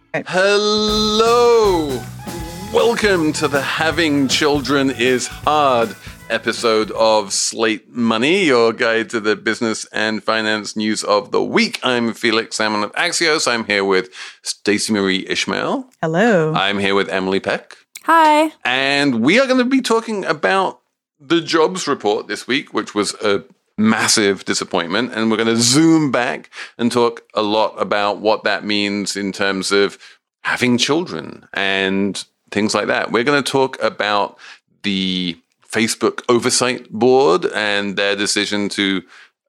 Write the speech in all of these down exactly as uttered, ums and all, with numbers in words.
Hello! Welcome to the Having Children is Hard episode of Slate Money, your guide to the business and finance news of the week. I'm Felix Salmon of Axios. I'm here with Stacey Marie Ishmael. Hello. I'm here with Emily Peck. Hi. And we are going to be talking about the jobs report this week, which was a massive disappointment. And we're going to zoom back and talk a lot about what that means in terms of having children and things like that. We're going to talk about the Facebook Oversight Board and their decision to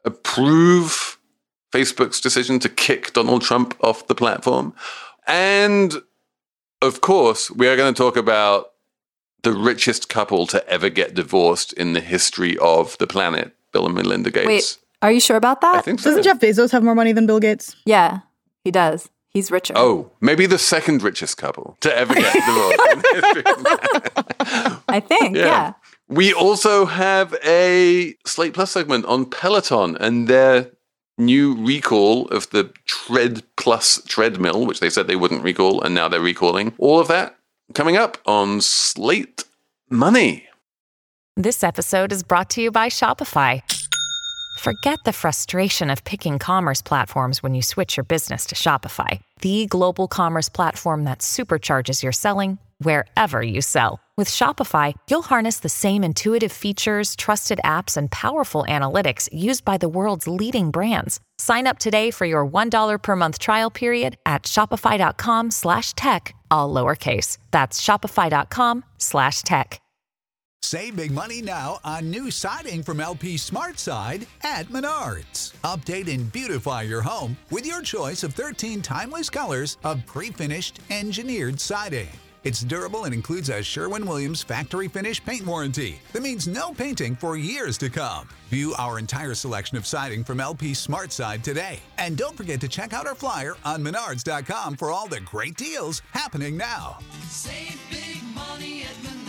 approve Facebook's decision to kick Donald Trump off the platform. And of course, we are going to talk about the richest couple to ever get divorced in the history of the planet, Bill and Melinda Gates. Wait, are you sure about that? I think so. Doesn't Jeff Bezos have more money than Bill Gates? Yeah, he does. He's richer. Oh, maybe the second richest couple to ever get divorced in the history of the planet. I think, yeah. yeah. We also have a Slate Plus segment on Peloton and their new recall of the Tread Plus treadmill, which they said they wouldn't recall, and now they're recalling. All of that coming up on Slate Money. This episode is brought to you by Shopify. Forget the frustration of picking commerce platforms when you switch your business to Shopify, the global commerce platform that supercharges your selling wherever you sell. With Shopify, you'll harness the same intuitive features, trusted apps, and powerful analytics used by the world's leading brands. Sign up today for your one dollar per month trial period at shopify.com slash tech, all lowercase. That's shopify.com slash tech. Save big money now on new siding from L P SmartSide at Menards. Update and beautify your home with your choice of thirteen timeless colors of pre-finished engineered siding. It's durable and includes a Sherwin-Williams factory finish paint warranty that means no painting for years to come. View our entire selection of siding from L P SmartSide today. And don't forget to check out our flyer on menards dot com for all the great deals happening now. Save big money at Menards.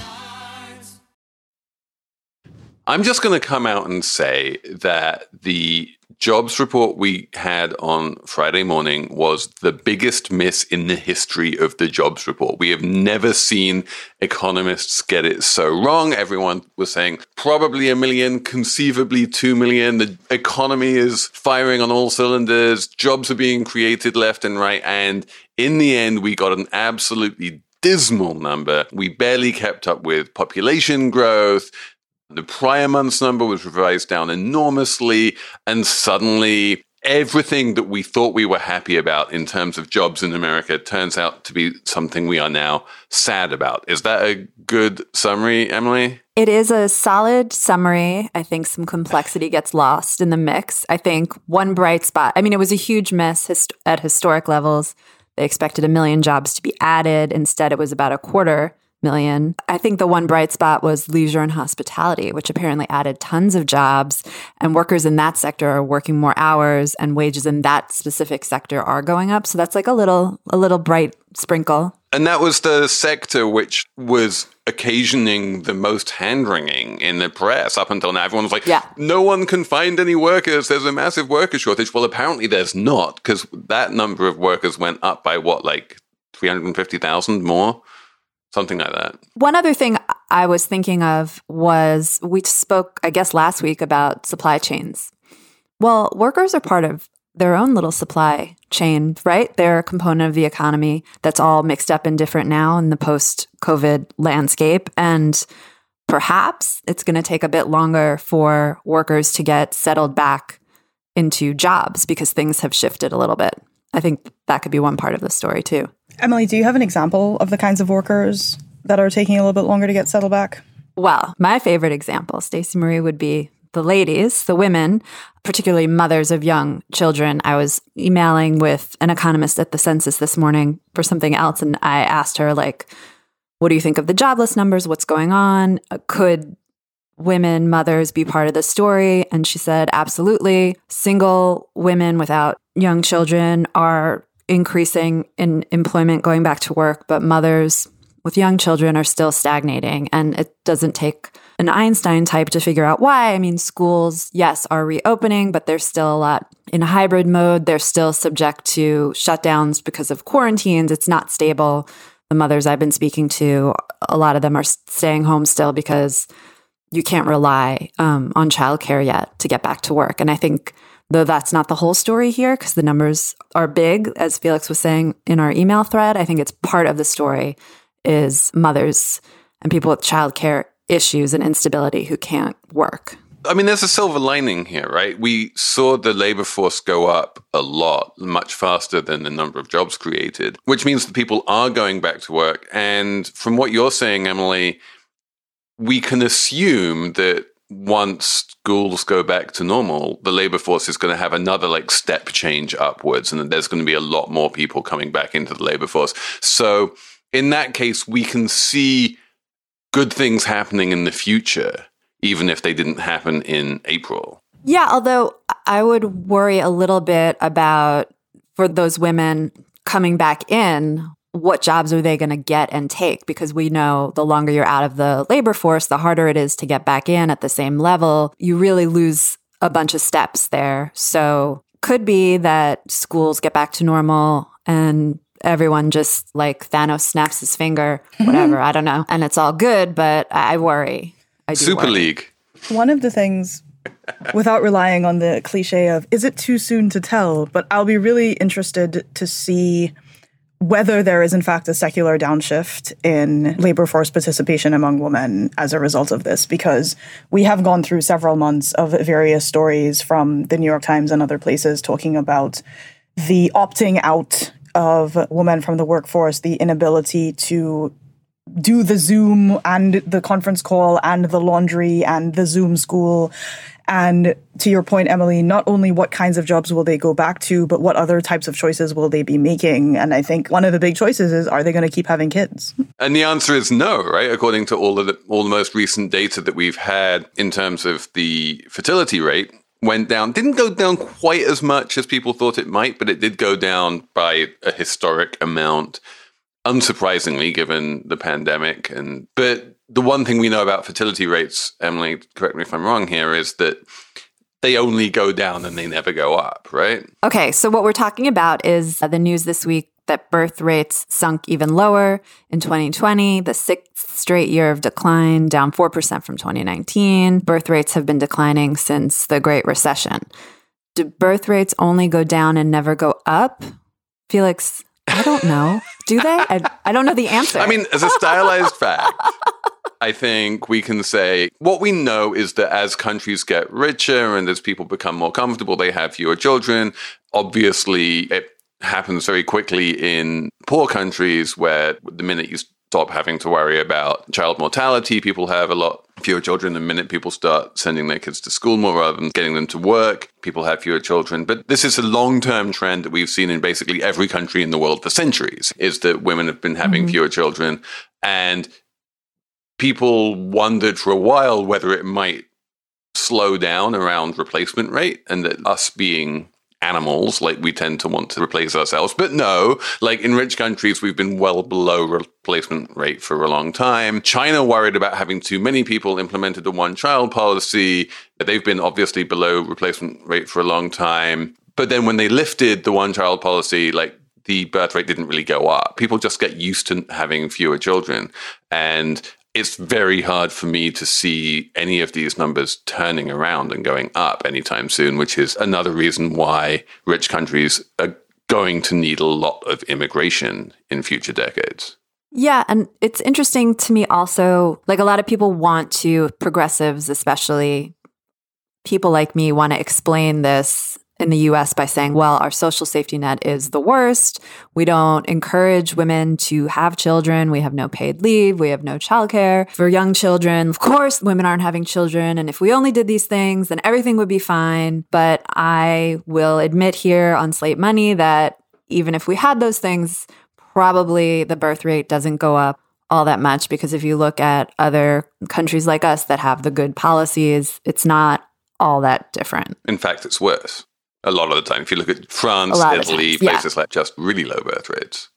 I'm just going to come out and say that the jobs report we had on Friday morning was the biggest miss in the history of the jobs report. We have never seen economists get it so wrong. Everyone was saying probably a million, conceivably two million. The economy is firing on all cylinders. Jobs are being created left and right. And in the end, we got an absolutely dismal number. We barely kept up with population growth. The prior month's number was revised down enormously, and suddenly everything that we thought we were happy about in terms of jobs in America turns out to be something we are now sad about. Is that a good summary, Emily? It is a solid summary. I think some complexity gets lost in the mix. I think one bright spot, I mean, it was a huge miss hist- at historic levels. They expected a million jobs to be added. Instead, it was about a quarter million. I think the one bright spot was leisure and hospitality, which apparently added tons of jobs, and workers in that sector are working more hours and wages in that specific sector are going up. So that's like a little a little bright sprinkle. And that was the sector which was occasioning the most hand-wringing in the press up until now. Everyone was like, yeah. No one can find any workers. There's a massive worker shortage. Well, apparently there's not, because that number of workers went up by what, like three hundred fifty thousand more? Something like that. One other thing I was thinking of was we spoke, I guess, last week about supply chains. Well, workers are part of their own little supply chain, right? They're a component of the economy that's all mixed up and different now in the post-COVID landscape. And perhaps it's going to take a bit longer for workers to get settled back into jobs because things have shifted a little bit. I think that could be one part of the story, too. Emily, do you have an example of the kinds of workers that are taking a little bit longer to get settled back? Well, my favorite example, Stacey Marie, would be the ladies, the women, particularly mothers of young children. I was emailing with an economist at the census this morning for something else, and I asked her, like, what do you think of the jobless numbers? What's going on? Could women, mothers be part of the story? And she said, absolutely. Single women without young children are increasing in employment, going back to work, but mothers with young children are still stagnating. And it doesn't take an Einstein type to figure out why. I mean, schools, yes, are reopening, but they're still a lot in hybrid mode. They're still subject to shutdowns because of quarantines. It's not stable. The mothers I've been speaking to, a lot of them are staying home still because you can't rely um, on childcare yet to get back to work. And I think, though that's not the whole story here, because the numbers are big, as Felix was saying in our email thread, I think it's part of the story is mothers and people with childcare issues and instability who can't work. I mean, there's a silver lining here, right? We saw the labor force go up a lot, much faster than the number of jobs created, which means that people are going back to work. And from what you're saying, Emily, we can assume that once schools go back to normal, the labor force is going to have another like step change upwards, and that there's going to be a lot more people coming back into the labor force. So in that case, we can see good things happening in the future, even if they didn't happen in April. Yeah, although I would worry a little bit about, for those women coming back in, what jobs are they going to get and take? Because we know the longer you're out of the labor force, the harder it is to get back in at the same level. You really lose a bunch of steps there. So could be that schools get back to normal and everyone just like Thanos snaps his finger, whatever, I don't know. And it's all good, but I worry. I do Super worry. League. One of the things, without relying on the cliche of, is it too soon to tell? But I'll be really interested to see whether there is in fact a secular downshift in labor force participation among women as a result of this, because we have gone through several months of various stories from the New York Times and other places talking about the opting out of women from the workforce, the inability to do the Zoom and the conference call and the laundry and the Zoom school. And to your point, Emily, not only what kinds of jobs will they go back to, but what other types of choices will they be making? And I think one of the big choices is, are they going to keep having kids? And the answer is no, right? According to all of the all the most recent data that we've had in terms of the fertility rate, went down, didn't go down quite as much as people thought it might, but it did go down by a historic amount, unsurprisingly, given the pandemic. And but the one thing we know about fertility rates, Emily, correct me if I'm wrong here, is that they only go down and they never go up, right? Okay, so what we're talking about is the news this week that birth rates sunk even lower in twenty twenty, the sixth straight year of decline, down four percent from twenty nineteen. Birth rates have been declining since the Great Recession. Do birth rates only go down and never go up? Felix, I don't know. Do they? I, I don't know the answer. I mean, as a stylized fact, I think we can say what we know is that as countries get richer and as people become more comfortable, they have fewer children. Obviously, it happens very quickly in poor countries where the minute you stop having to worry about child mortality, people have a lot fewer children. The minute people start sending their kids to school more rather than getting them to work, people have fewer children. But this is a long-term trend that we've seen in basically every country in the world for centuries, is that women have been having mm-hmm. fewer children. And people wondered for a while whether it might slow down around replacement rate, and that us being animals, like we tend to want to replace ourselves. But no, like in rich countries, we've been well below replacement rate for a long time. China worried about having too many people, implemented a one-child policy. They've been obviously below replacement rate for a long time. But then when they lifted the one-child policy, like the birth rate didn't really go up. People just get used to having fewer children. And it's very hard for me to see any of these numbers turning around and going up anytime soon, which is another reason why rich countries are going to need a lot of immigration in future decades. Yeah, and it's interesting to me also, like a lot of people want to, progressives especially, people like me want to explain this in the U S by saying, well, our social safety net is the worst. We don't encourage women to have children. We have no paid leave. We have no childcare for young children. Of course, women aren't having children. And if we only did these things, then everything would be fine. But I will admit here on Slate Money that even if we had those things, probably the birth rate doesn't go up all that much, because if you look at other countries like us that have the good policies, it's not all that different. In fact, it's worse. A lot of the time, if you look at France, Italy, times, yeah. places like just really low birth rates.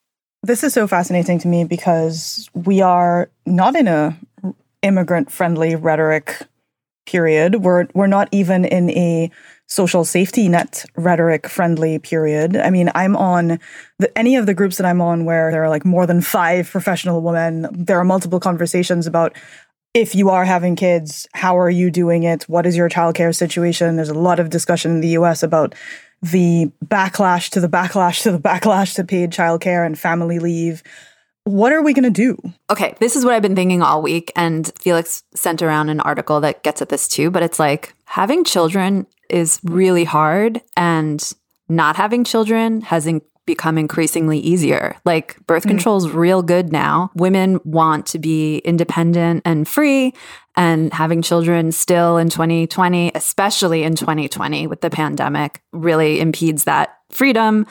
This is so fascinating to me because we are not in a immigrant-friendly rhetoric period. We're we're not even in a social safety net rhetoric-friendly period. I mean, I'm on the, any of the groups that I'm on where there are like more than five professional women. There are multiple conversations about if you are having kids, how are you doing it? What is your childcare situation? There's a lot of discussion in the U S about the backlash to the backlash to the backlash to paid childcare and family leave. What are we going to do? Okay, this is what I've been thinking all week, and Felix sent around an article that gets at this too, but it's like having children is really hard, and not having children has in- become increasingly easier. Like birth control is real good now. Women want to be independent and free, and having children still in twenty twenty, especially in twenty twenty with the pandemic, really impedes that freedom.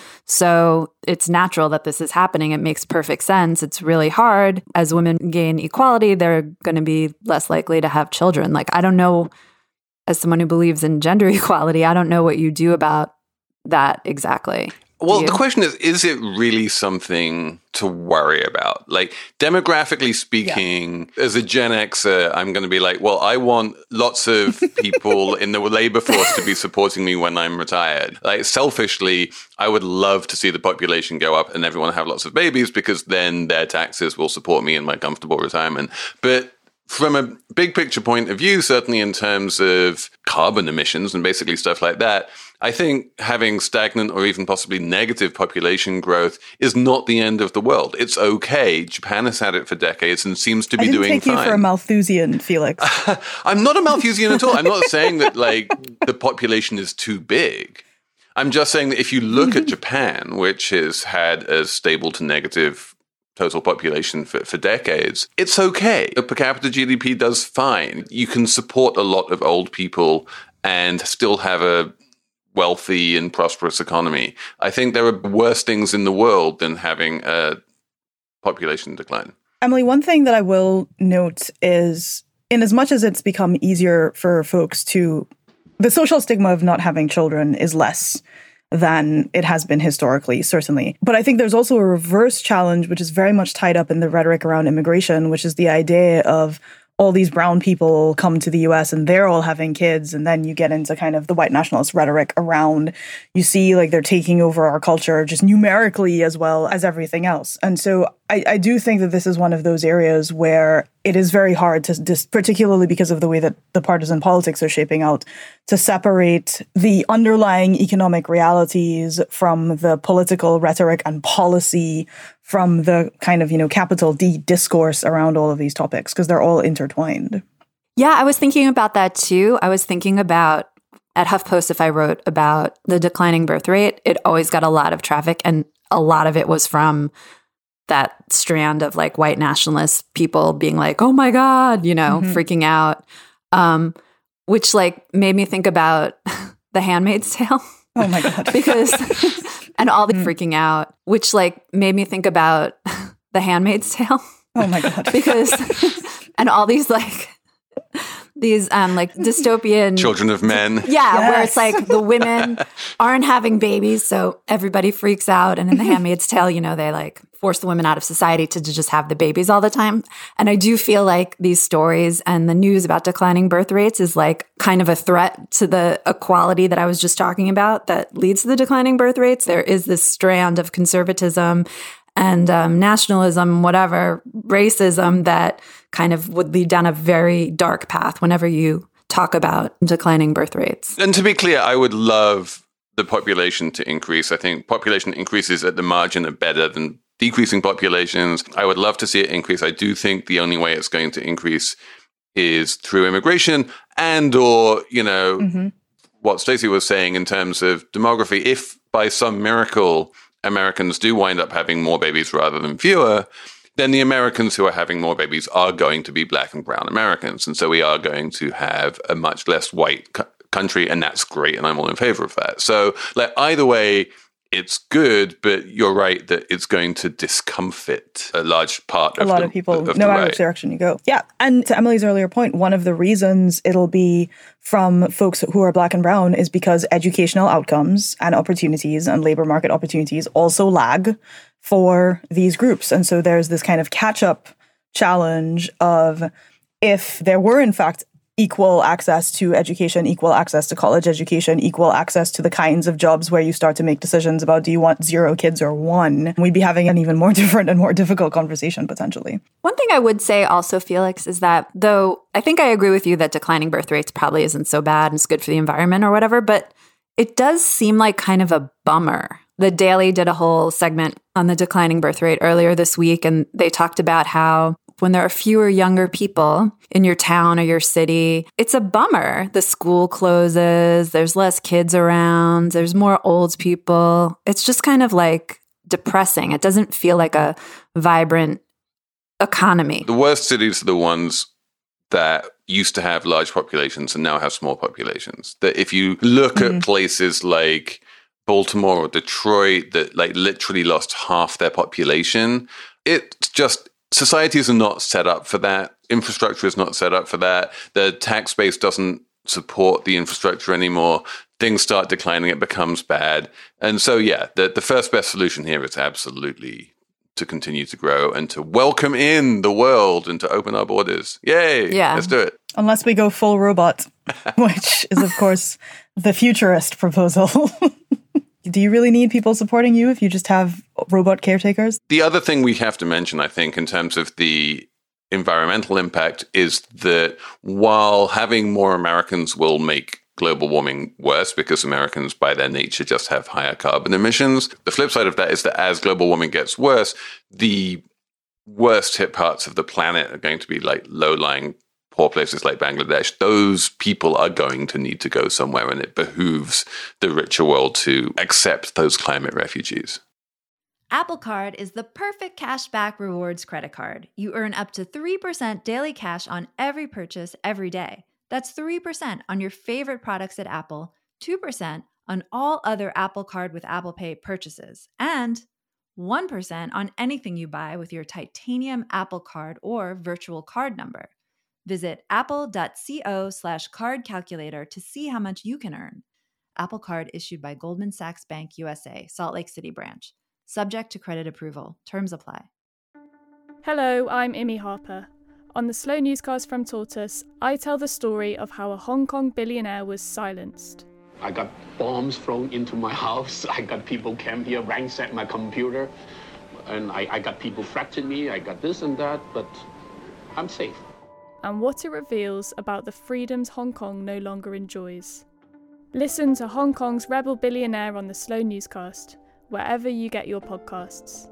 So it's natural that this is happening. It makes perfect sense. It's really hard. As women gain equality, they're going to be less likely to have children. Like, I don't know, as someone who believes in gender equality, I don't know what you do about that exactly. Well, the question is, is it really something to worry about? Like, demographically speaking, yeah. As a Gen Xer, I'm going to be like, well, I want lots of people in the labor force to be supporting me when I'm retired. Like, selfishly, I would love to see the population go up and everyone have lots of babies because then their taxes will support me in my comfortable retirement. But from a big picture point of view, certainly in terms of carbon emissions and basically stuff like that, I think having stagnant or even possibly negative population growth is not the end of the world. It's okay. Japan has had it for decades and seems to be I didn't doing take fine. You for a Malthusian, Felix. I'm not a Malthusian at all. I'm not saying that like the population is too big. I'm just saying that if you look at Japan, which has had a stable to negative total population for, for decades, it's okay. The per capita G D P does fine. You can support a lot of old people and still have a wealthy and prosperous economy. I think there are worse things in the world than having a population decline. Emily, one thing that I will note is, in as much as it's become easier for folks to, the social stigma of not having children is less than it has been historically, certainly. But I think there's also a reverse challenge, which is very much tied up in the rhetoric around immigration, which is the idea of all these brown people come to the U S and they're all having kids. And then you get into kind of the white nationalist rhetoric around, you see like they're taking over our culture just numerically as well as everything else. And so I, I do think that this is one of those areas where it is very hard to, dis- particularly because of the way that the partisan politics are shaping out, to separate the underlying economic realities from the political rhetoric and policy from the kind of, you know, capital D discourse around all of these topics, because they're all intertwined. Yeah, I was thinking about that too. I was thinking about, at HuffPost, if I wrote about the declining birth rate, it always got a lot of traffic, and a lot of it was from that strand of like white nationalist people being like, oh my God, you know, mm-hmm. freaking out, um, which like made me think about The Handmaid's Tale. Oh my God. Because, and all the mm. freaking out, which like made me think about The Handmaid's Tale. Oh my God. Because, and all these like, these um like dystopian Children of Men. Yeah, yes. where it's like the women aren't having babies, so everybody freaks out. And in The Handmaid's Tale, you know, they like force the women out of society to just have the babies all the time. And I do feel like these stories and the news about declining birth rates is like kind of a threat to the equality that I was just talking about that leads to the declining birth rates. There is this strand of conservatism and um, nationalism, whatever, racism that kind of would lead down a very dark path whenever you talk about declining birth rates. And to be clear, I would love the population to increase. I think population increases at the margin are better than decreasing populations. I would love to see it increase. I do think the only way it's going to increase is through immigration and or, you know, mm-hmm. what Stacey was saying in terms of demography. If by some miracle Americans do wind up having more babies rather than fewer, then the Americans who are having more babies are going to be Black and brown Americans. And so we are going to have a much less white co- country, and that's great, and I'm all in favor of that. So like, either way, it's good, but you're right that it's going to discomfit a large part of a lot the, of people, of no matter right. which direction you go. Yeah. And to Emily's earlier point, one of the reasons it'll be from folks who are Black and brown is because educational outcomes and opportunities and labor market opportunities also lag for these groups. And so there's this kind of catch-up challenge of if there were, in fact, equal access to education, equal access to college education, equal access to the kinds of jobs where you start to make decisions about do you want zero kids or one, we'd be having an even more different and more difficult conversation potentially. One thing I would say also, Felix, is that though I think I agree with you that declining birth rates probably isn't so bad and it's good for the environment or whatever, but it does seem like kind of a bummer. The Daily did a whole segment on the declining birth rate earlier this week, and they talked about how when there are fewer younger people in your town or your city, it's a bummer. The school closes, there's less kids around, there's more old people. It's just kind of like depressing. It doesn't feel like a vibrant economy. The worst cities are the ones that used to have large populations and now have small populations. That if you look mm-hmm. at places like Baltimore or Detroit that like literally lost half their population, it's just societies are not set up for that. Infrastructure is not set up for that. The tax base doesn't support the infrastructure anymore. Things start declining. It becomes bad. And so, yeah, the, the first best solution here is absolutely to continue to grow and to welcome in the world and to open our borders. Yay. Yeah. Let's do it. Unless we go full robot, which is, of course, the futurist proposal. Do you really need people supporting you if you just have robot caretakers? The other thing we have to mention, I think, in terms of the environmental impact is that while having more Americans will make global warming worse because Americans by their nature just have higher carbon emissions, the flip side of that is that as global warming gets worse, the worst hit parts of the planet are going to be like low-lying poor places like Bangladesh. Those people are going to need to go somewhere, and it behooves the richer world to accept those climate refugees. Apple Card is the perfect cashback rewards credit card. You earn up to three percent daily cash on every purchase every day. That's three percent on your favorite products at Apple, two percent on all other Apple Card with Apple Pay purchases, and one percent on anything you buy with your titanium Apple Card or virtual card number. Visit apple.co slash card calculator to see how much you can earn. Apple Card issued by Goldman Sachs Bank U S A, Salt Lake City branch. Subject to credit approval. Terms apply. Hello, I'm Imi Harper. On the Slow Newscast from Tortoise, I tell the story of how a Hong Kong billionaire was silenced. I got bombs thrown into my house. I got people came here, ransacked my computer. And I, I got people threatening me. I got this and that, but I'm safe. And what it reveals about the freedoms Hong Kong no longer enjoys. Listen to Hong Kong's rebel billionaire on the Slow Newscast, wherever you get your podcasts.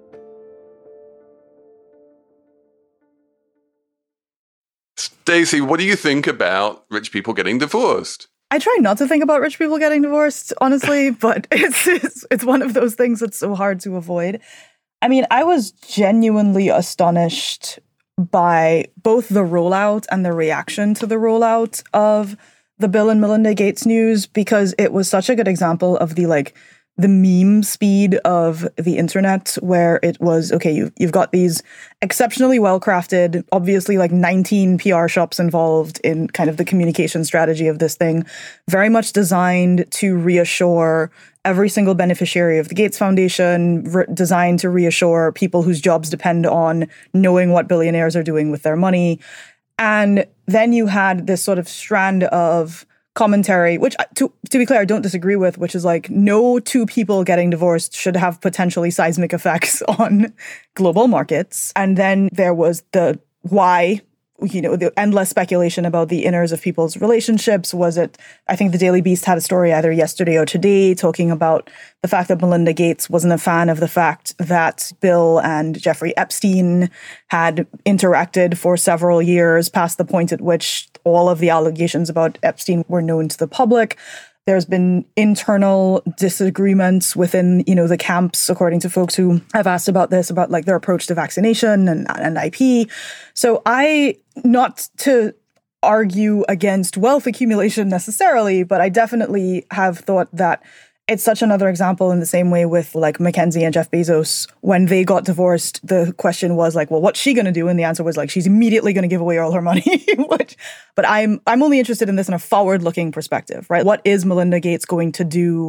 Stacey, what do you think about rich people getting divorced? I try not to think about rich people getting divorced, honestly, but it's, it's it's one of those things that's so hard to avoid. I mean, I was genuinely astonished by both the rollout and the reaction to the rollout of the Bill and Melinda Gates news, because it was such a good example of the like the meme speed of the internet, where it was, okay, you, you've got these exceptionally well-crafted, obviously like nineteen P R shops involved in kind of the communication strategy of this thing, very much designed to reassure every single beneficiary of the Gates Foundation, re- designed to reassure people whose jobs depend on knowing what billionaires are doing with their money. And then you had this sort of strand of commentary, which, to, to be clear, I don't disagree with, which is like, no two people getting divorced should have potentially seismic effects on global markets. And then there was the why, you know, the endless speculation about the inners of people's relationships. Was it, I think the Daily Beast had a story either yesterday or today talking about the fact that Melinda Gates wasn't a fan of the fact that Bill and Jeffrey Epstein had interacted for several years past the point at which all of the allegations about Epstein were known to the public. There's been internal disagreements within, you know, the camps, according to folks who have asked about this, about like their approach to vaccination and, and I P. So I, not to argue against wealth accumulation necessarily, but I definitely have thought that it's such another example in the same way with like Mackenzie and Jeff Bezos. When they got divorced, the question was like, well, what's she going to do? And the answer was like, she's immediately going to give away all her money. Which, but I'm I'm only interested in this in a forward-looking perspective, right? What is Melinda Gates going to do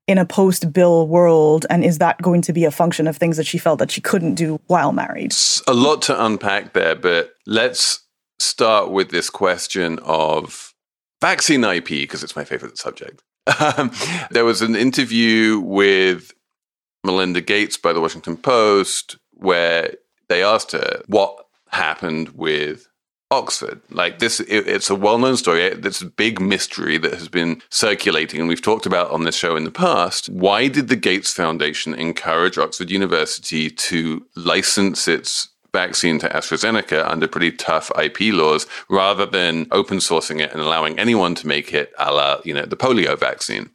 in a post-Bill world? And is that going to be a function of things that she felt that she couldn't do while married? It's a lot to unpack there, but let's start with this question of vaccine I P, because it's my favorite subject. Um, there was an interview with Melinda Gates by the Washington Post where they asked her what happened with Oxford. Like this, it, it's a well-known story. It's a big mystery that has been circulating, and we've talked about on this show in the past. Why did the Gates Foundation encourage Oxford University to license its vaccine to AstraZeneca under pretty tough I P laws, rather than open sourcing it and allowing anyone to make it, a la, you know, the polio vaccine?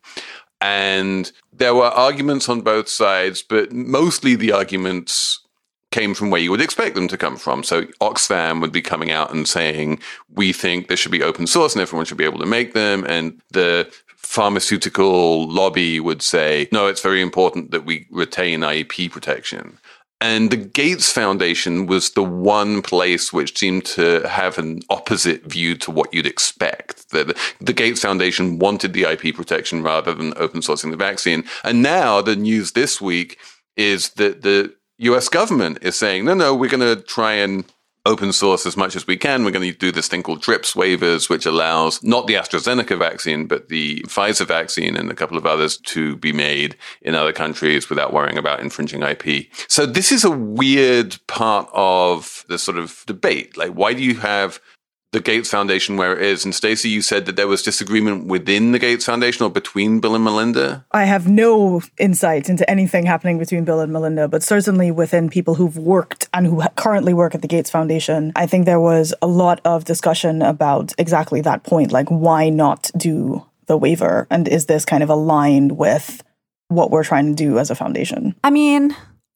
And there were arguments on both sides, but mostly the arguments came from where you would expect them to come from. So Oxfam would be coming out and saying, we think this should be open source and everyone should be able to make them. And the pharmaceutical lobby would say, no, it's very important that we retain I P protection. And the Gates Foundation was the one place which seemed to have an opposite view to what you'd expect. The, the Gates Foundation wanted the I P protection rather than open sourcing the vaccine. And now the news this week is that the U S government is saying, no, no, we're going to try and open source as much as we can. We're going to do this thing called TRIPS waivers, which allows not the AstraZeneca vaccine, but the Pfizer vaccine and a couple of others to be made in other countries without worrying about infringing I P. So this is a weird part of the sort of debate. Like, why do you have the Gates Foundation where it is? And Stacey, you said that there was disagreement within the Gates Foundation or between Bill and Melinda? I have no insight into anything happening between Bill and Melinda, but certainly within people who've worked and who currently work at the Gates Foundation, I think there was a lot of discussion about exactly that point, like why not do the waiver? And is this kind of aligned with what we're trying to do as a foundation? I mean,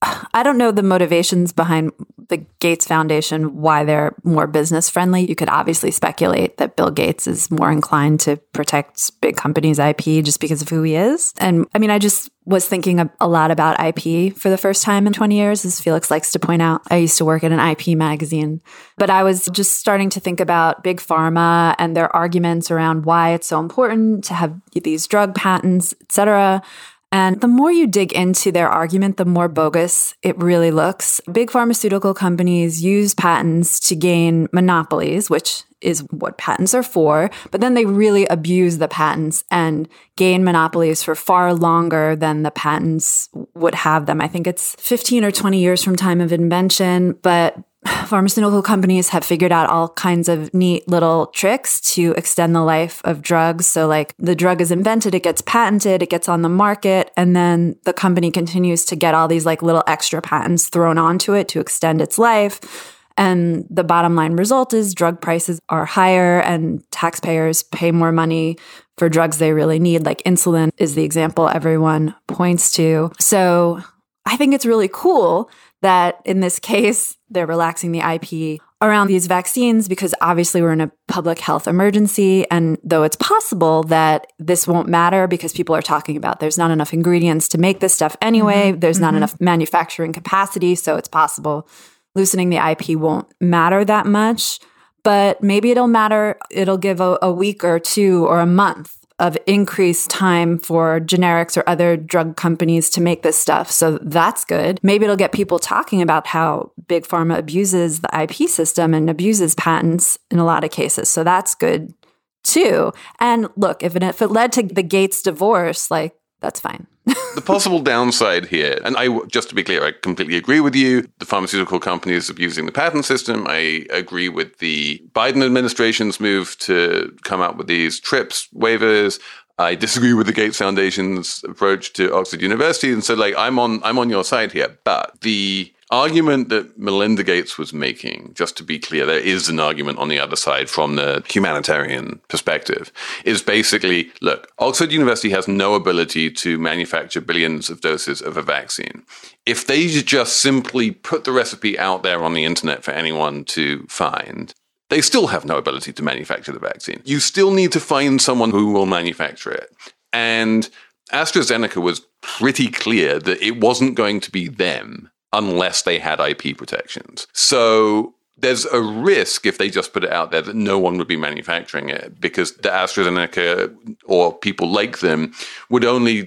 I don't know the motivations behind the Gates Foundation, why they're more business friendly. You could obviously speculate that Bill Gates is more inclined to protect big companies' I P just because of who he is. And I mean, I just was thinking a lot about I P for the first time in twenty years, as Felix likes to point out. I used to work at an I P magazine, but I was just starting to think about big pharma and their arguments around why it's so important to have these drug patents, et cetera. And the more you dig into their argument, the more bogus it really looks. Big pharmaceutical companies use patents to gain monopolies, which is what patents are for, but then they really abuse the patents and gain monopolies for far longer than the patents would have them. I think it's fifteen or twenty years from time of invention, but pharmaceutical companies have figured out all kinds of neat little tricks to extend the life of drugs. So like the drug is invented, it gets patented, it gets on the market, and then the company continues to get all these like little extra patents thrown onto it to extend its life. And the bottom line result is drug prices are higher and taxpayers pay more money for drugs they really need. Like insulin is the example everyone points to. So I think it's really cool that in this case, they're relaxing the I P around these vaccines because obviously we're in a public health emergency. And though it's possible that this won't matter because people are talking about there's not enough ingredients to make this stuff anyway, mm-hmm. there's mm-hmm. not enough manufacturing capacity, so it's possible loosening the I P won't matter that much. But maybe it'll matter, it'll give a, a week or two or a month of increased time for generics or other drug companies to make this stuff. So that's good. Maybe it'll get people talking about how big pharma abuses the I P system and abuses patents in a lot of cases. So that's good too. And look, if it, if it led to the Gates divorce, like that's fine. The possible downside here, and I just to be clear, I completely agree with you. The pharmaceutical company is abusing the patent system. I agree with the Biden administration's move to come out with these TRIPS waivers. I disagree with the Gates Foundation's approach to Oxford University. And so like I'm on I'm on your side here. But the argument that Melinda Gates was making, just to be clear, there is an argument on the other side from the humanitarian perspective, is basically, look, Oxford University has no ability to manufacture billions of doses of a vaccine. If they just simply put the recipe out there on the internet for anyone to find, they still have no ability to manufacture the vaccine. You still need to find someone who will manufacture it. And AstraZeneca was pretty clear that it wasn't going to be them unless they had I P protections. So there's a risk if they just put it out there that no one would be manufacturing it because the AstraZeneca or people like them would only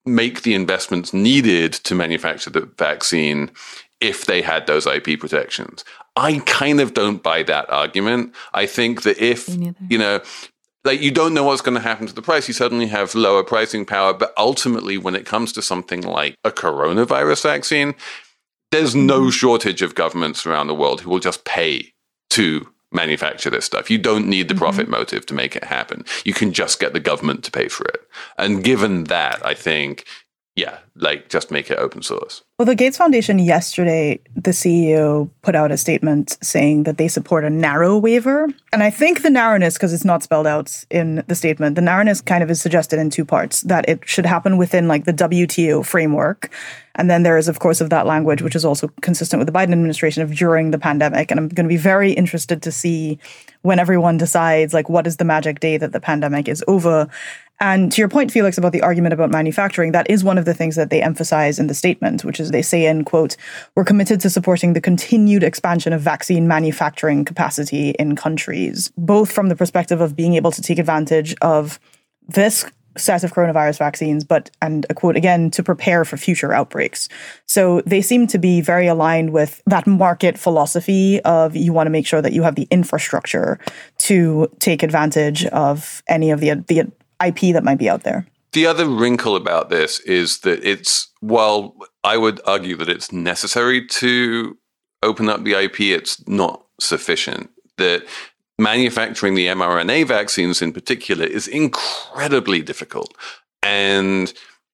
make the investments needed to manufacture the vaccine if they had those I P protections. I kind of don't buy that argument. I think that if, you know, like you don't know what's going to happen to the price, you suddenly have lower pricing power. But ultimately, when it comes to something like a coronavirus vaccine, there's no shortage of governments around the world who will just pay to manufacture this stuff. You don't need the profit mm-hmm. motive to make it happen. You can just get the government to pay for it. And given that, I think, yeah, like just make it open source. Well, the Gates Foundation yesterday, the C E O put out a statement saying that they support a narrow waiver. And I think the narrowness, because it's not spelled out in the statement, the narrowness kind of is suggested in two parts, that it should happen within like the W T O framework. And then there is, of course, of that language, which is also consistent with the Biden administration of during the pandemic. And I'm going to be very interested to see when everyone decides, like, what is the magic day that the pandemic is over. And to your point, Felix, about the argument about manufacturing, that is one of the things that they emphasize in the statement, which is they say in, quote, "We're committed to supporting the continued expansion of vaccine manufacturing capacity in countries," both from the perspective of being able to take advantage of this set of coronavirus vaccines, but, and a quote again, to prepare for future outbreaks. So they seem to be very aligned with that market philosophy of you want to make sure that you have the infrastructure to take advantage of any of the the I P that might be out there. The other wrinkle about this is that it's, while I would argue that it's necessary to open up the I P, it's not sufficient. That manufacturing the mRNA vaccines in particular is incredibly difficult. And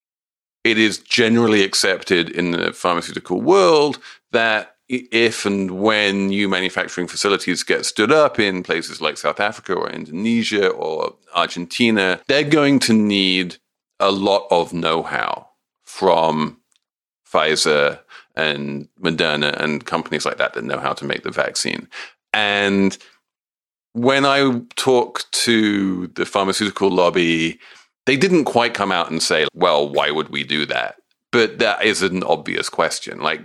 it is generally accepted in the pharmaceutical world that if and when new manufacturing facilities get stood up in places like South Africa or Indonesia or Argentina, they're going to need a lot of know-how from Pfizer and Moderna and companies like that that know how to make the vaccine. And when I talk to the pharmaceutical lobby, they didn't quite come out and say, well, why would we do that? But that is an obvious question. Like,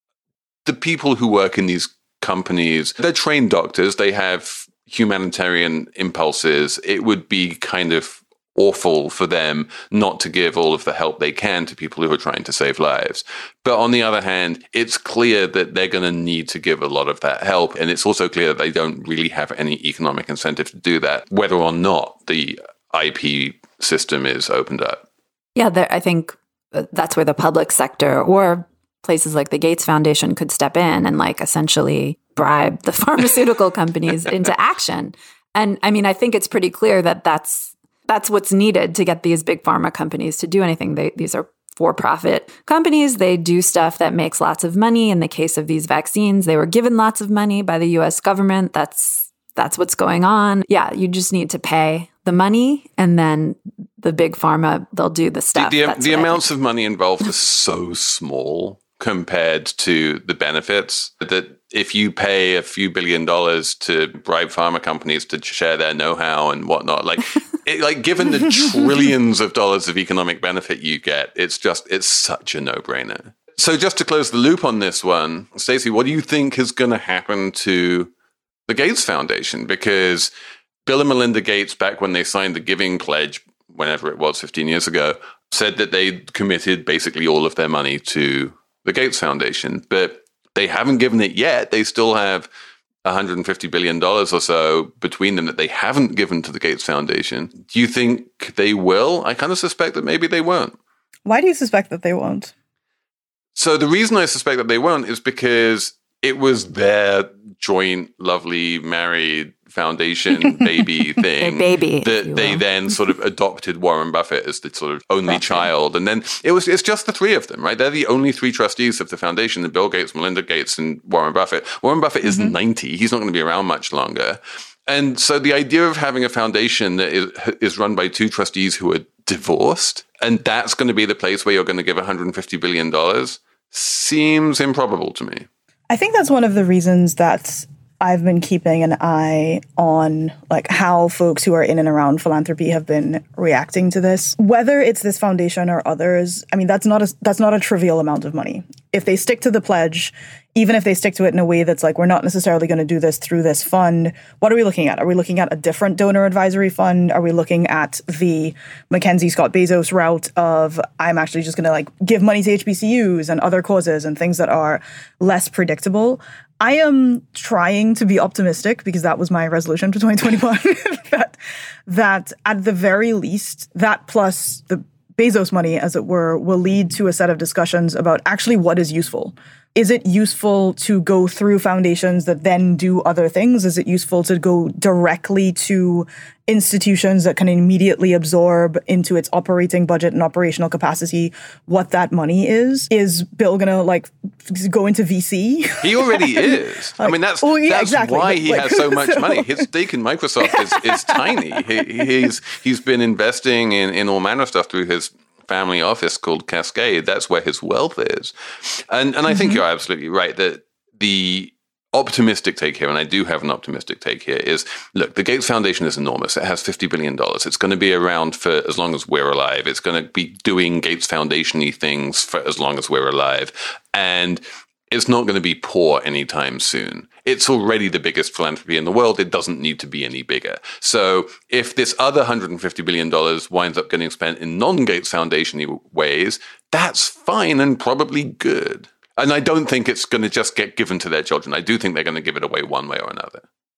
the people who work in these companies, they're trained doctors. They have humanitarian impulses. It would be kind of awful for them not to give all of the help they can to people who are trying to save lives. But on the other hand, it's clear that they're going to need to give a lot of that help. And it's also clear that they don't really have any economic incentive to do that, whether or not the I P system is opened up. Yeah, there, I think that's where the public sector or places like the Gates Foundation could step in and like essentially bribe the pharmaceutical companies into action. And I mean, I think it's pretty clear that that's that's what's needed to get these big pharma companies to do anything. They, these are for-profit companies. They do stuff that makes lots of money. In the case of these vaccines, they were given lots of money by the U S government. That's that's what's going on. Yeah, you just need to pay the money, and then the big pharma, they'll do the stuff. The, the, the amounts of money involved are so small compared to the benefits that if you pay a few billion dollars to bribe pharma companies to share their know-how and whatnot, like, it, like given the trillions of dollars of economic benefit you get, it's just, it's such a no-brainer. So just to close the loop on this one, Stacey, what do you think is going to happen to the Gates Foundation? Because Bill and Melinda Gates, back when they signed the Giving Pledge, whenever it was, fifteen years ago, said that they committed basically all of their money to the Gates Foundation, but they haven't given it yet. They still have one hundred fifty billion dollars or so between them that they haven't given to the Gates Foundation. Do you think they will? I kind of suspect that maybe they won't. Why do you suspect that they won't? So the reason I suspect that they won't is because it was their joint, lovely, married foundation baby thing. Their baby, that they then sort of adopted Warren Buffett as the sort of only Buffett. child. And then it was it's just the three of them, right? They're the only three trustees of the foundation, Bill Gates, Melinda Gates, and Warren Buffett. Warren Buffett mm-hmm. is ninety. He's not going to be around much longer. And so the idea of having a foundation that is, is run by two trustees who are divorced, and that's going to be the place where you're going to give one hundred fifty billion dollars, seems improbable to me. I think that's one of the reasons that I've been keeping an eye on like how folks who are in and around philanthropy have been reacting to this. Whether it's this foundation or others, I mean, that's not a that's not a trivial amount of money. If they stick to the pledge, even if they stick to it in a way that's like, we're not necessarily going to do this through this fund, what are we looking at? Are we looking at a different donor advisory fund? Are we looking at the Mackenzie Scott Bezos route of, I'm actually just going to like give money to H B C Us and other causes and things that are less predictable? I am trying to be optimistic, because that was my resolution for twenty twenty-one, that, that at the very least, that plus the Bezos money, as it were, will lead to a set of discussions about actually what is useful. Is it useful to go through foundations that then do other things? Is it useful to go directly to institutions that can immediately absorb into its operating budget and operational capacity what that money is? Is Bill going to like go into V C? He already is. like, I mean, that's, oh, yeah, that's exactly. why he like, has so much money. His stake in Microsoft is, is tiny. He, he's he's been investing in, in all manner of stuff through his family office called Cascade. That's where his wealth is. And and I think mm-hmm. you're absolutely right that the optimistic take here, and I do have an optimistic take here, is, look, the Gates Foundation is enormous. It has fifty billion dollars. It's going to be around for as long as we're alive. It's going to be doing Gates Foundation-y things for as long as we're alive. And it's not going to be poor anytime soon. It's already the biggest philanthropy in the world. It doesn't need to be any bigger. So if this other one hundred fifty billion dollars winds up getting spent in non-Gates Foundation-y ways, that's fine and probably good. And I don't think it's going to just get given to their children. I do think they're going to give it away one way or another.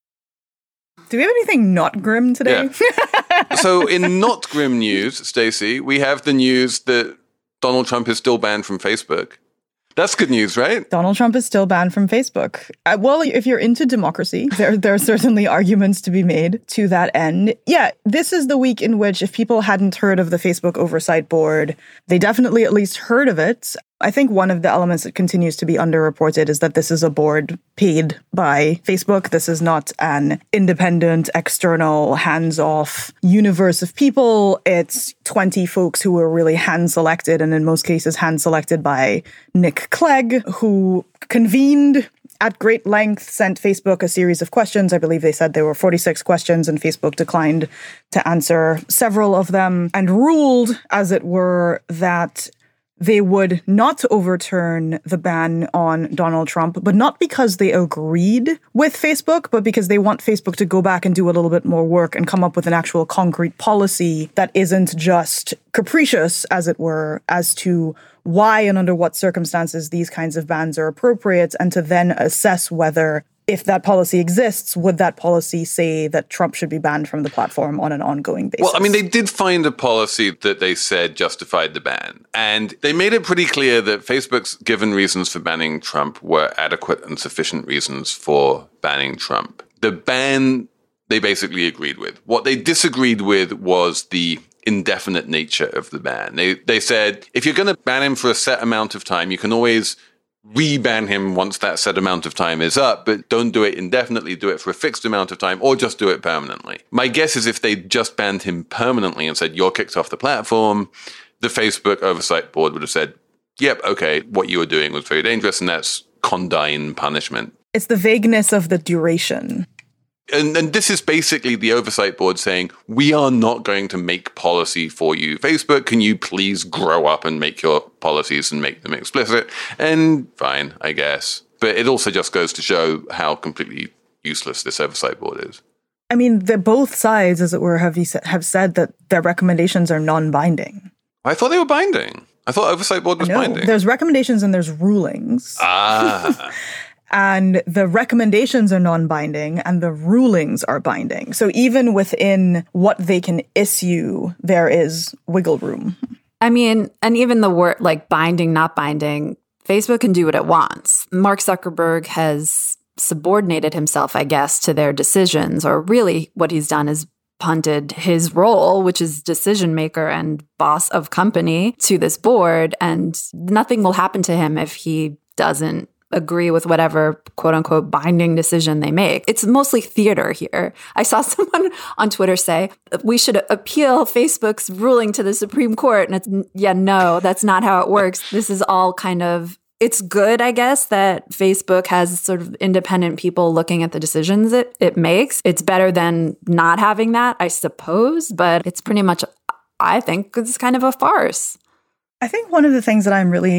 Do we have anything not grim today? Yeah. So in not grim news, Stacey, we have the news that Donald Trump is still banned from Facebook. That's good news, right? Donald Trump is still banned from Facebook. Uh, well, if you're into democracy, there, there are certainly arguments to be made to that end. Yeah, this is the week in which, if people hadn't heard of the Facebook Oversight Board, they definitely at least heard of it. I think one of the elements that continues to be underreported is that this is a board paid by Facebook. This is not an independent, external, hands-off universe of people. It's twenty folks who were really hand-selected, and in most cases hand-selected by Nick Clegg, who convened at great length, sent Facebook a series of questions. I believe they said there were forty-six questions, and Facebook declined to answer several of them, and ruled, as it were, that they would not overturn the ban on Donald Trump, but not because they agreed with Facebook, but because they want Facebook to go back and do a little bit more work and come up with an actual concrete policy that isn't just capricious, as it were, as to why and under what circumstances these kinds of bans are appropriate, and to then assess whether, if that policy exists, would that policy say that Trump should be banned from the platform on an ongoing basis? Well, I mean, they did find a policy that they said justified the ban. And they made it pretty clear that Facebook's given reasons for banning Trump were adequate and sufficient reasons for banning Trump. The ban they basically agreed with. What they disagreed with was the indefinite nature of the ban. They they said, if you're going to ban him for a set amount of time, you can always re-ban him once that set amount of time is up, but don't do it indefinitely, do it for a fixed amount of time, or just do it permanently. My guess is if they just banned him permanently and said, you're kicked off the platform, the Facebook Oversight Board would have said, yep, okay, what you were doing was very dangerous, and that's condign punishment. It's the vagueness of the duration. And, and this is basically the Oversight Board saying, we are not going to make policy for you. Facebook, can you please grow up and make your policies and make them explicit? And fine, I guess. But it also just goes to show how completely useless this Oversight Board is. I mean, the both sides, as it were, have have said that their recommendations are non-binding. I thought they were binding. I thought Oversight Board was no, binding. There's recommendations and there's rulings. Ah. And the recommendations are non-binding and the rulings are binding. So even within what they can issue, there is wiggle room. I mean, and even the word like binding, not binding, Facebook can do what it wants. Mark Zuckerberg has subordinated himself, I guess, to their decisions, or really what he's done is punted his role, which is decision maker and boss of company, to this board. And nothing will happen to him if he doesn't agree with whatever quote unquote binding decision they make. It's mostly theater here. I saw someone on Twitter say we should appeal Facebook's ruling to the Supreme Court. And it's, yeah, no, that's not how it works. This is all kind of, it's good, I guess, that Facebook has sort of independent people looking at the decisions it, it makes. It's better than not having that, I suppose, but it's pretty much, I think, it's kind of a farce. I think one of the things that I'm really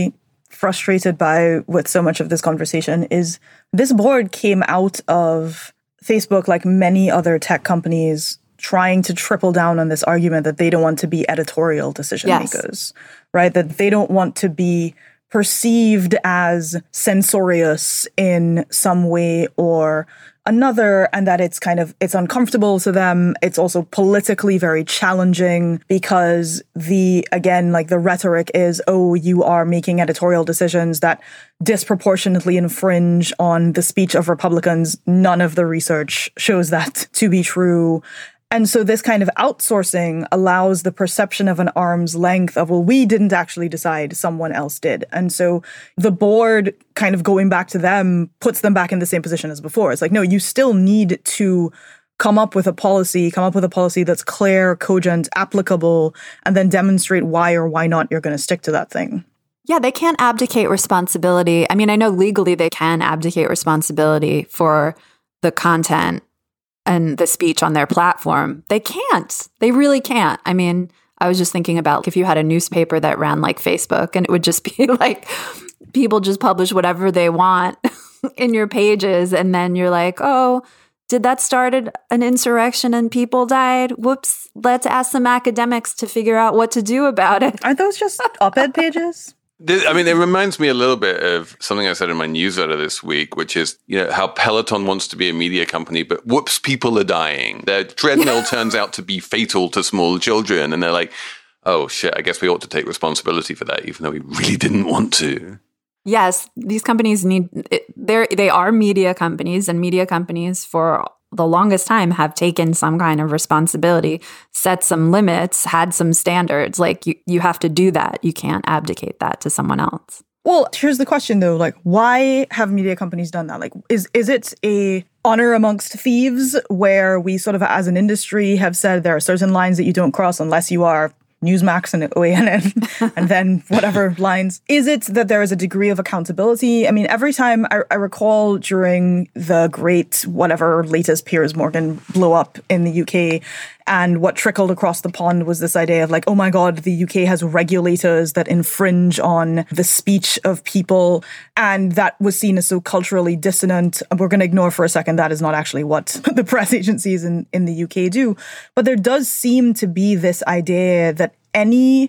frustrated by with so much of this conversation is this board came out of Facebook, like many other tech companies, trying to triple down on this argument that they don't want to be editorial decision Yes. makers, right? That they don't want to be perceived as censorious in some way or another, and that it's kind of, it's uncomfortable to them. It's also politically very challenging because the, again, like the rhetoric is, oh, you are making editorial decisions that disproportionately infringe on the speech of Republicans. None of the research shows that to be true. And so this kind of outsourcing allows the perception of an arm's length of, well, we didn't actually decide, someone else did. And so the board kind of going back to them puts them back in the same position as before. It's like, no, you still need to come up with a policy, come up with a policy that's clear, cogent, applicable, and then demonstrate why or why not you're going to stick to that thing. Yeah, they can't abdicate responsibility. I mean, I know legally they can abdicate responsibility for the content and the speech on their platform. They can't. They really can't. I mean, I was just thinking about if you had a newspaper that ran like Facebook and it would just be like people just publish whatever they want in your pages. And then you're like, oh, did that start an insurrection and people died? Whoops. Let's ask some academics to figure out what to do about it. Aren't those just op-ed pages? I mean, it reminds me a little bit of something I said in my newsletter this week, which is, you know, how Peloton wants to be a media company, but whoops, people are dying. Their treadmill turns out to be fatal to small children. And they're like, oh, shit, I guess we ought to take responsibility for that, even though we really didn't want to. Yes, these companies need, they're, they are media companies, and media companies for the longest time have taken some kind of responsibility, set some limits, had some standards. Like you, you have to do that. You can't abdicate that to someone else. Well, here's the question though, like why have media companies done that? Like is is it a honor amongst thieves where we sort of as an industry have said there are certain lines that you don't cross unless you are Newsmax and O A N N and then whatever lines? Is it that there is a degree of accountability? I mean, every time I, I recall during the great whatever latest Piers Morgan blow up in the U K, and what trickled across the pond was this idea of like, oh my God, the U K has regulators that infringe on the speech of people. And that was seen as so culturally dissonant. We're going to ignore for a second that is not actually what the press agencies in, in the U K do. But there does seem to be this idea that any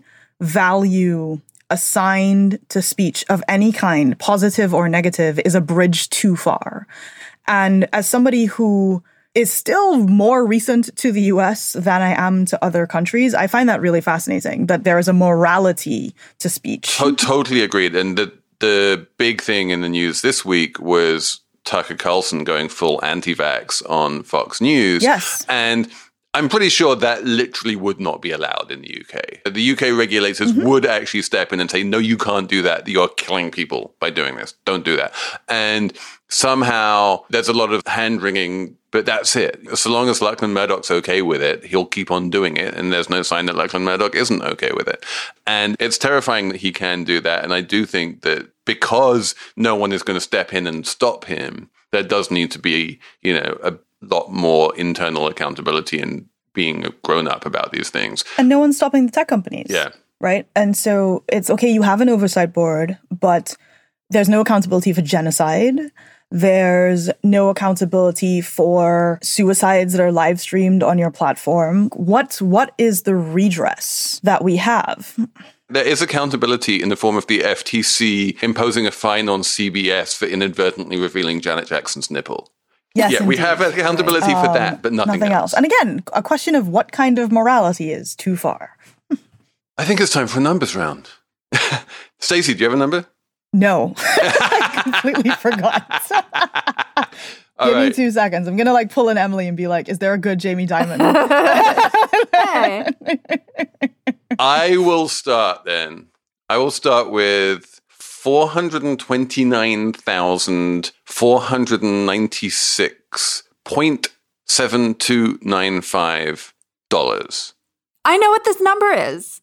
value assigned to speech of any kind, positive or negative, is a bridge too far. And as somebody who is still more recent to the U S than I am to other countries, I find that really fascinating, that there is a morality to speech. To- totally agreed. And the, the big thing in the news this week was Tucker Carlson going full anti-vax on Fox News. Yes. And I'm pretty sure that literally would not be allowed in the U K. The U K regulators mm-hmm. would actually step in and say, no, you can't do that. You're killing people by doing this. Don't do that. And somehow there's a lot of hand-wringing, but that's it. So long as Lachlan Murdoch's okay with it, he'll keep on doing it. And there's no sign that Lachlan Murdoch isn't okay with it. And it's terrifying that he can do that. And I do think that because no one is going to step in and stop him, there does need to be, you know, a lot more internal accountability and being a grown-up about these things. And no one's stopping the tech companies. Yeah. Right? And so it's okay, you have an oversight board, but there's no accountability for genocide. There's no accountability for suicides that are live streamed on your platform. What what is the redress that we have? There is accountability in the form of the F T C imposing a fine on C B S for inadvertently revealing Janet Jackson's nipple. Yes, yeah, indeed. we have accountability um, for that, but nothing, nothing else. else. And again, a question of what kind of morality is too far. I think it's time for a numbers round. Stacey, do you have a number? No. I completely forgot. All Give right. me two seconds. I'm going to like pull in Emily and be like, is there a good Jamie Dimon? I will start then. I will start with four hundred twenty-nine thousand four hundred ninety-six point seven two nine five dollars. I know what this number is.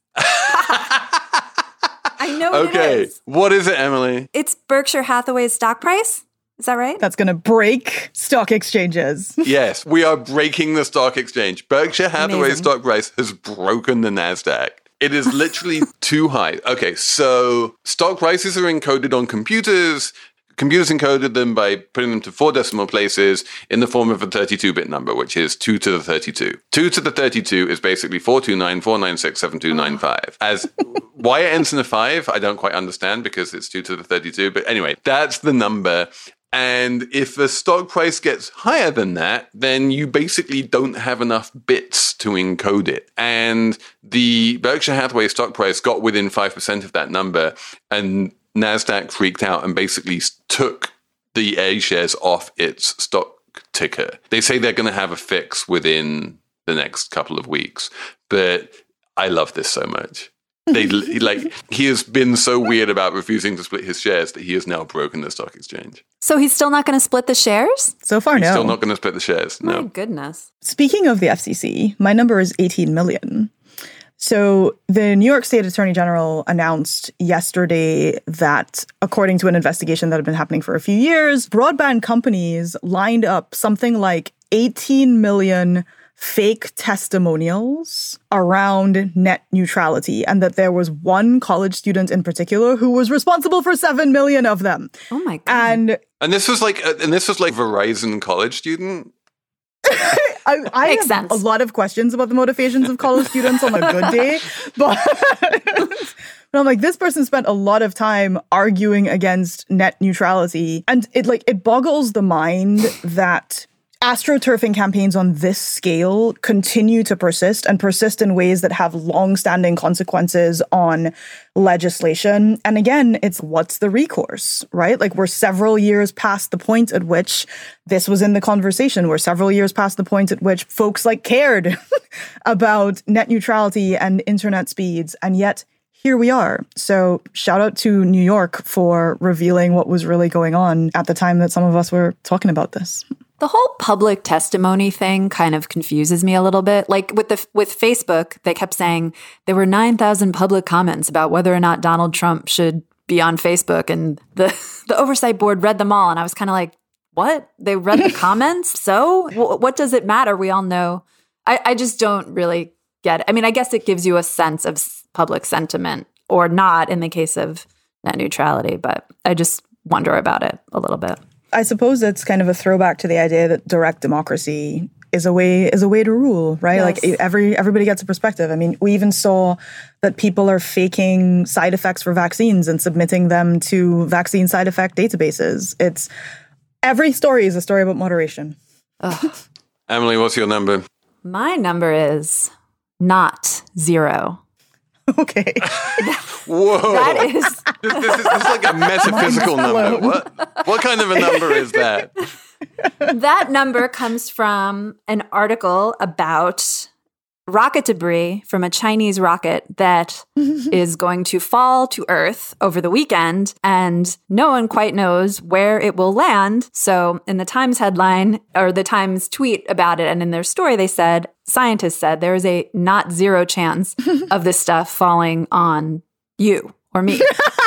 I know what okay. it is. What is it, Emily? It's Berkshire Hathaway's stock price. Is that right? That's going to break stock exchanges. Yes, we are breaking the stock exchange. Berkshire Hathaway's Amazing. stock price has broken the NASDAQ. It is literally too high. Okay, so stock prices are encoded on computers. Computers encoded them by putting them to four decimal places in the form of a thirty-two bit number, which is two to the thirty-two. two to the thirty-two is basically four two nine, four nine six, seven two nine five. As why it ends in a five, I don't quite understand because it's two to the thirty-two. But anyway, that's the number. And if the stock price gets higher than that, then you basically don't have enough bits to encode it. And the Berkshire Hathaway stock price got within five percent of that number, and NASDAQ freaked out and basically took the A shares off its stock ticker. They say they're going to have a fix within the next couple of weeks, but I love this so much. They like he has been so weird about refusing to split his shares that he has now broken the stock exchange. So he's still not going to split the shares? So far, He's no. still not going to split the shares. No. My goodness. Speaking of the F C C, my number is eighteen million. So the New York State Attorney General announced yesterday that, according to an investigation that had been happening for a few years, broadband companies lined up something like eighteen million fake testimonials around net neutrality, and that there was one college student in particular who was responsible for seven million of them. Oh my God. And And this was like, and this was like Verizon college student. I, I Makes have sense. a lot of questions about the motivations of college students on a good day, but, but I'm like, this person spent a lot of time arguing against net neutrality, and it like it boggles the mind that astroturfing campaigns on this scale continue to persist and persist in ways that have long-standing consequences on legislation. And again, it's what's the recourse, right? Like we're several years past the point at which this was in the conversation. We're several years past the point at which folks like cared about net neutrality and internet speeds. And yet here we are. So shout out to New York for revealing what was really going on at the time that some of us were talking about this. The whole public testimony thing kind of confuses me a little bit. Like with the with Facebook, they kept saying there were nine thousand public comments about whether or not Donald Trump should be on Facebook, and the the oversight board read them all, and I was kind of like, what? They read the comments? So w- what does it matter? We all know. I, I just don't really get it. I mean, I guess it gives you a sense of s- public sentiment or not in the case of net neutrality, but I just wonder about it a little bit. I suppose it's kind of a throwback to the idea that direct democracy is a way is a way to rule, right? Yes. Like every everybody gets a perspective. I mean, we even saw that people are faking side effects for vaccines and submitting them to vaccine side effect databases. It's every story is a story about moderation. Emily, what's your number? My number is not zero. Okay. Whoa. That is This, this is, this is like a metaphysical number. What? What kind of a number is that? that number comes from an article about rocket debris from a Chinese rocket that is going to fall to Earth over the weekend, and no one quite knows where it will land. So in the Times headline, or the Times tweet about it, and in their story, they said, scientists said there is a not zero chance of this stuff falling on you or me.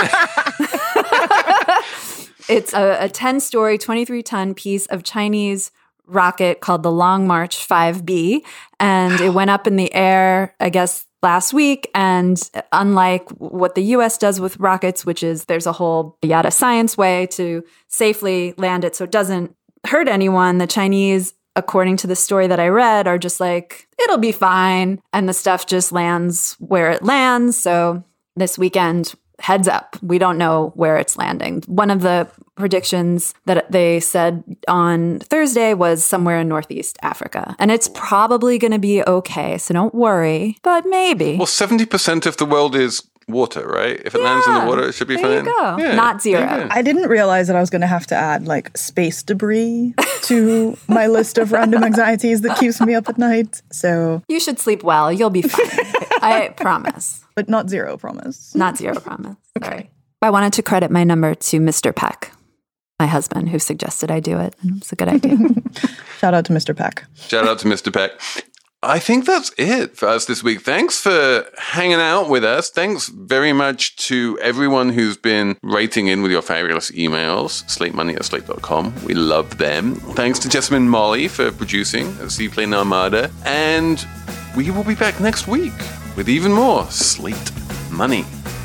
It's a, a ten-story, twenty-three ton piece of Chinese rocket called the Long March five B, and it went up in the air, I guess, last week. And unlike what the U S does with rockets, which is there's a whole yada science way to safely land it so it doesn't hurt anyone, the Chinese, according to the story that I read, are just like, it'll be fine. And the stuff just lands where it lands. So this weekend, heads up, we don't know where it's landing. One of the predictions that they said on Thursday was somewhere in Northeast Africa. And it's probably going to be okay, so don't worry, but maybe. Well, seventy percent of the world is water, right? If it lands in the Yeah, water, it should be there fine. you go. Yeah, Not zero. there you go. I didn't realize that I was going to have to add like space debris to my list of random anxieties that keeps me up at night. So, You should sleep well. You'll be fine. I promise. but not zero, promise. Not zero, promise. Sorry. I wanted to credit my number to Mister Peck, my husband, who suggested I do it. And it's a good idea. Shout out to Mister Peck. Shout out to Mister Peck. I think that's it for us this week. Thanks for hanging out with us. Thanks very much to everyone who's been writing in with your fabulous emails, slate money at slate dot com. We love them. Thanks to Jessamine Molly for producing at Seaplane Armada. And we will be back next week. with even more Slate Money.